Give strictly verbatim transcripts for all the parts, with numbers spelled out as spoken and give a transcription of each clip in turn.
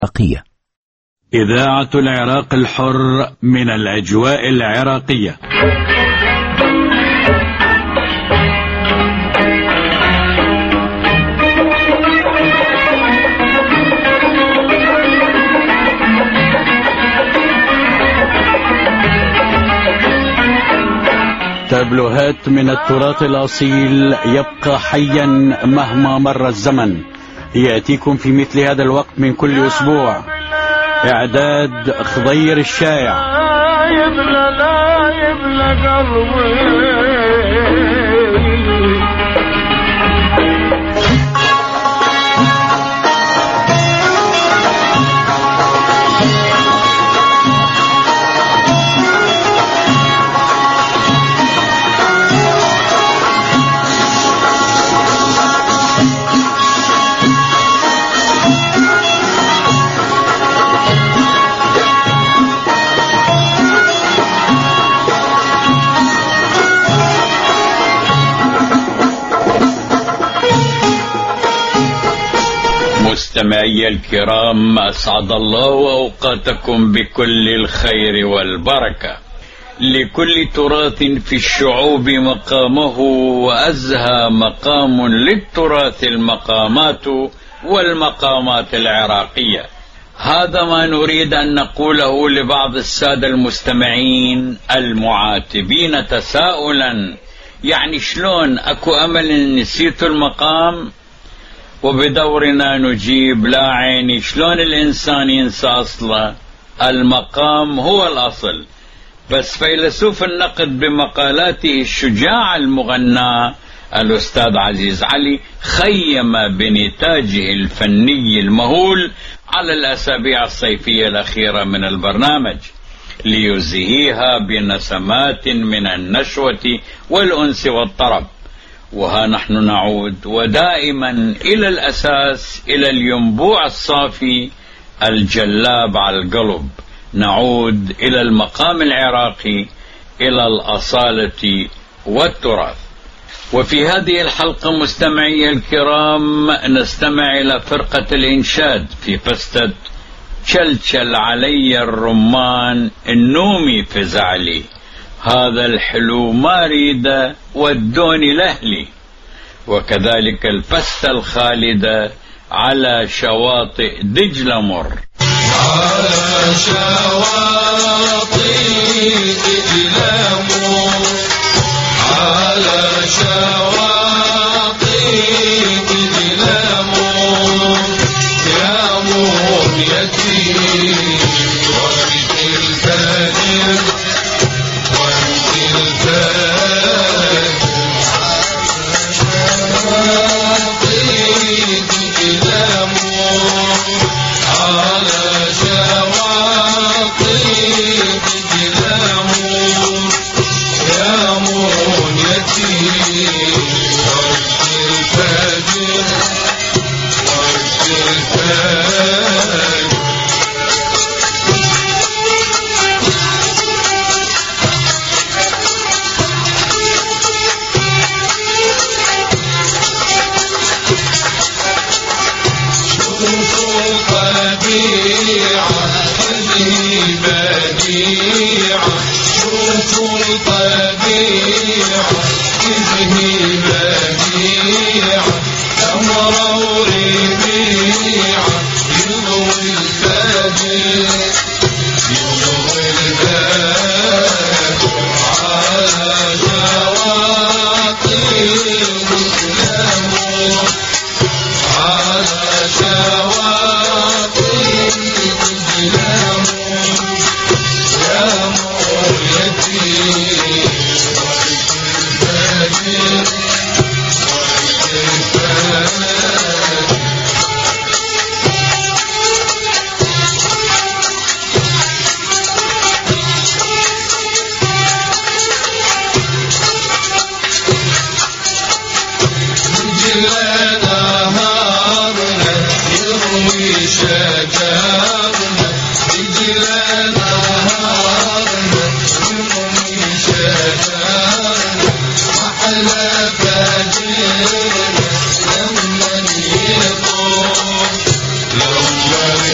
العراقية. إذاعة العراق الحر من الأجواء العراقية. تابلوهات من التراث الأصيل يبقى حيا مهما مر الزمن، يأتيكم في مثل هذا الوقت من كل أسبوع. إعداد خضير الشايع. لا يبلى لا يبلى قلبي. مستمعي الكرام، أسعد الله أوقاتكم بكل الخير والبركة. لكل تراث في الشعوب مقامه، وأزهى مقام للتراث المقامات والمقامات العراقية. هذا ما نريد أن نقوله لبعض السادة المستمعين المعاتبين تساؤلا، يعني شلون أكو أمل إن نسيتوا المقام؟ وبدورنا نجيب لا عيني، شلون الإنسان ينسى أصلا؟ المقام هو الأصل. بس فيلسوف النقد بمقالاته الشجاع المغنى الأستاذ عزيز علي خيم بنتاجه الفني المهول على الأسابيع الصيفية الأخيرة من البرنامج، ليزهيها بنسمات من النشوة والأنس والطرب. وها نحن نعود، ودائما إلى الأساس، إلى الينبوع الصافي الجلاب على القلب. نعود إلى المقام العراقي، إلى الأصالة والتراث. وفي هذه الحلقة مستمعي الكرام نستمع إلى فرقة الإنشاد في فستة شلشل علي الرمان النومي في زعلي، هذا الحلو ما ريده ودوني لأهلي. وكذلك الفستة الخالدة على شواطئ دجلة مر، على شواطئ دجلة مر، على شواطئ دجلة مر، يا مونيتي ورد الفجر لما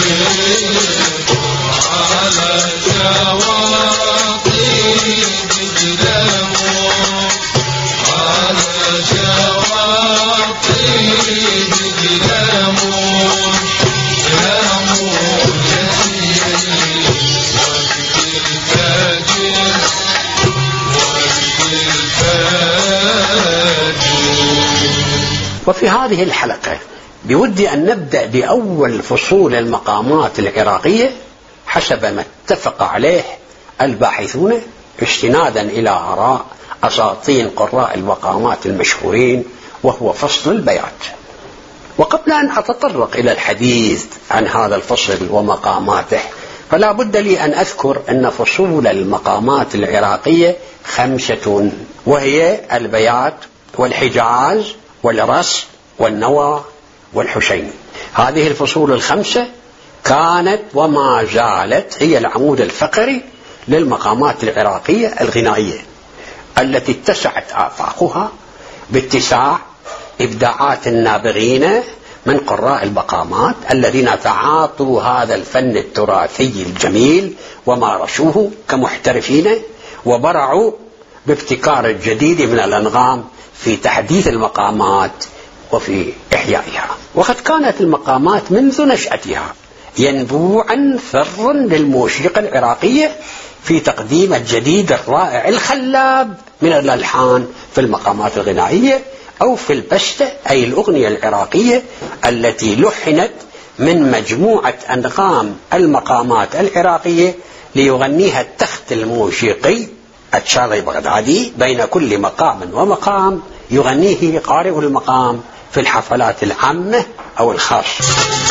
وفي هذه الحلقة بودي أن نبدأ بأول فصول المقامات العراقية حسب ما اتفق عليه الباحثون استنادا إلى آراء أساطين قراء المقامات المشهورين، وهو فصل البيات. وقبل أن أتطرق إلى الحديث عن هذا الفصل ومقاماته، فلا بد لي أن أذكر أن فصول المقامات العراقية خمسة، وهي البيات والحجاز والرس والنوى والحسين. هذه الفصول الخمسة كانت وما زالت هي العمود الفقري للمقامات العراقية الغنائية، التي اتسعت آفاقها باتساع إبداعات النابغين من قراء المقامات الذين تعاطوا هذا الفن التراثي الجميل ومارسوه كمحترفين، وبرعوا بابتكار الجديد من الأنغام في تحديث المقامات وفي إحيائها. وقد كانت المقامات منذ نشأتها ينبوعا ثرا للموسيقى العراقية في تقديم الجديد الرائع الخلاب من الألحان في المقامات الغنائية أو في البستة، أي الأغنية العراقية التي لحنت من مجموعة أنغام المقامات العراقية ليغنيها التخت الموسيقي الشاذلي بغدادي بين كل مقام ومقام يغنيه قارئ المقام في الحفلات العامة أو الخاصة.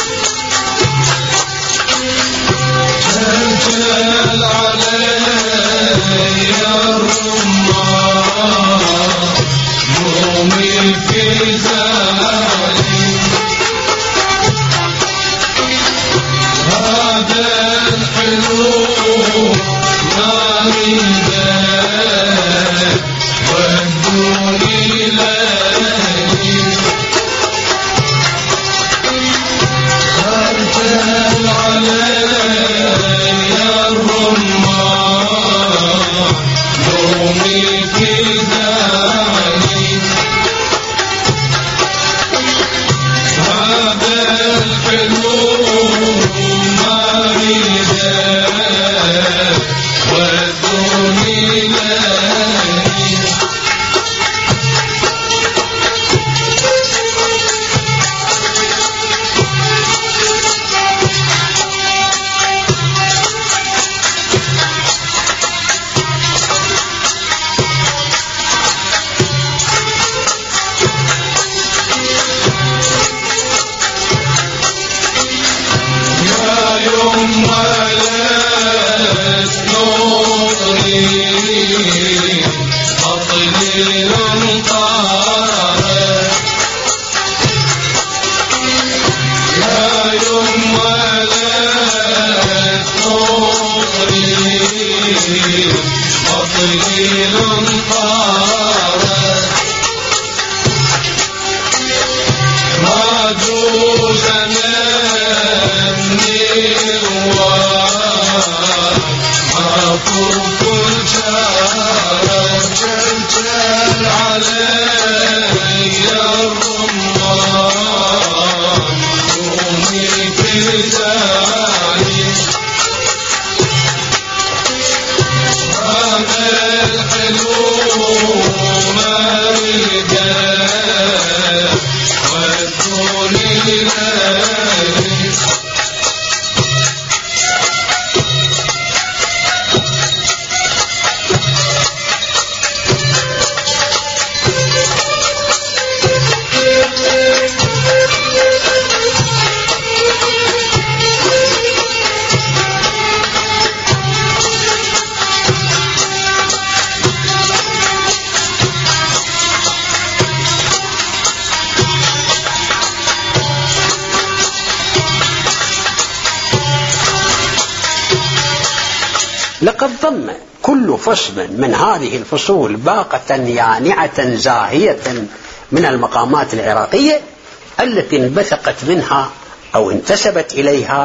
لقد ضم كل فصل من هذه الفصول باقة يانعة زاهية من المقامات العراقية التي انبثقت منها أو انتسبت إليها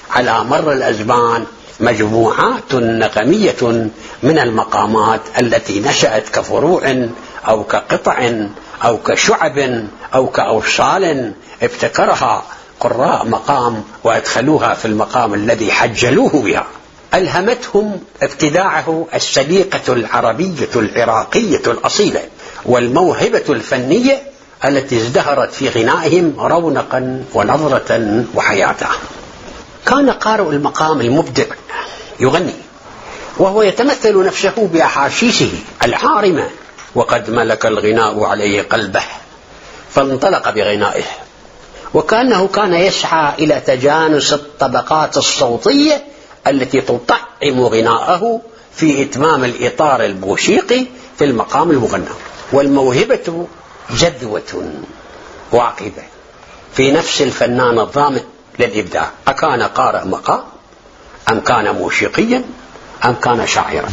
على مر الأزمان مجموعات نغمية من المقامات التي نشأت كفروع أو كقطع أو كشعب أو كأوصال ابتكرها قراء مقام وأدخلوها في المقام الذي حجلوه بها. ألهمتهم ابتداعه السليقة العربية العراقية الأصيلة والموهبة الفنية التي ازدهرت في غنائهم رونقا ونظرة وحياة. كان قارئ المقام المبدع يغني وهو يتمثل نفسه بأحاسيسه العارمة، وقد ملك الغناء عليه قلبه فانطلق بغنائه، وكأنه كان يسعى إلى تجانس الطبقات الصوتية التي تطعم غناءه في إتمام الإطار الموسيقي في المقام المغنى. والموهبة جذوة واقفة في نفس الفنان الضامن للإبداع، أكان قارئ مقام أم كان موسيقيا أم كان شاعرا.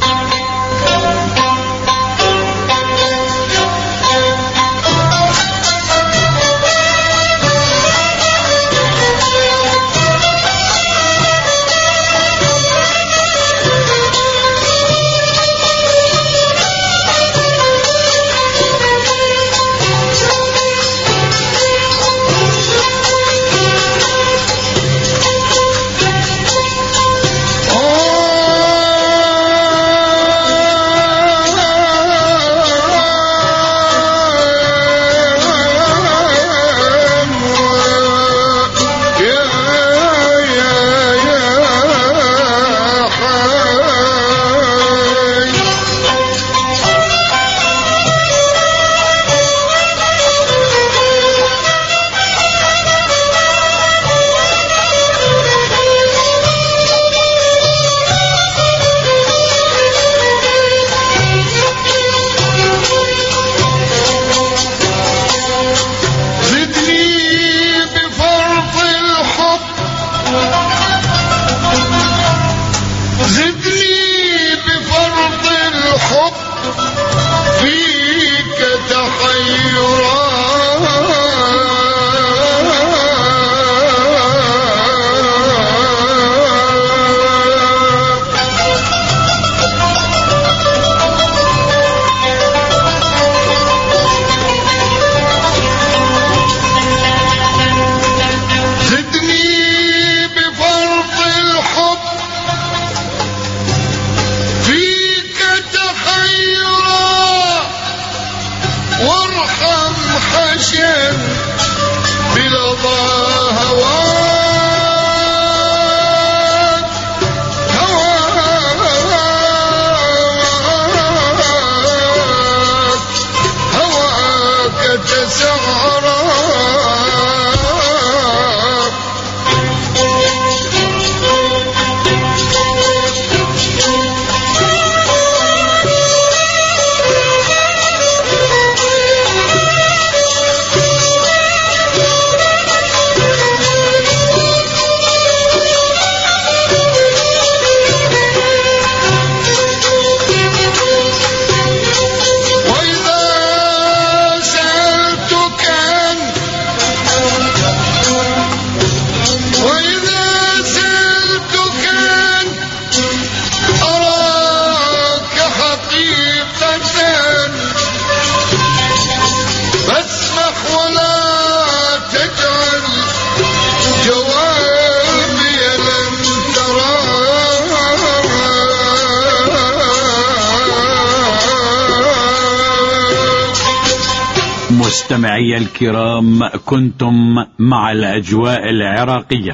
مستمعي الكرام، كنتم مع الأجواء العراقية.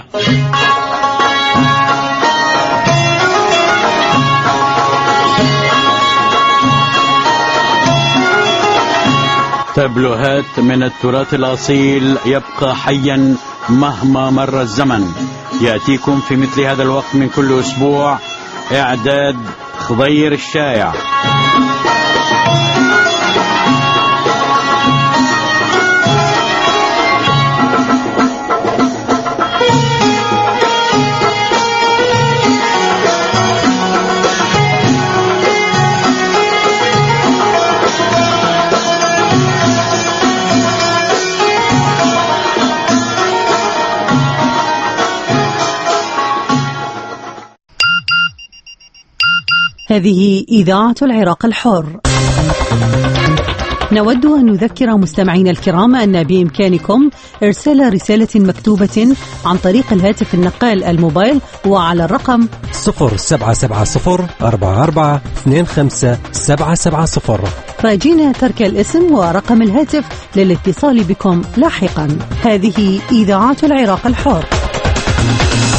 تابلوهات من التراث الأصيل يبقى حيا مهما مر الزمن، يأتيكم في مثل هذا الوقت من كل أسبوع. إعداد خضير الشايع. هذه إذاعة العراق الحر. نود أن نذكر مستمعينا الكرام أن بإمكانكم إرسال رسالة مكتوبة عن طريق الهاتف النقال الموبايل وعلى الرقم صفر سبعة سبعة صفر أربعة أربعة اثنين خمسة سبعة سبعة صفر، راجين ترك الاسم ورقم الهاتف للاتصال بكم لاحقا. هذه إذاعة العراق الحر.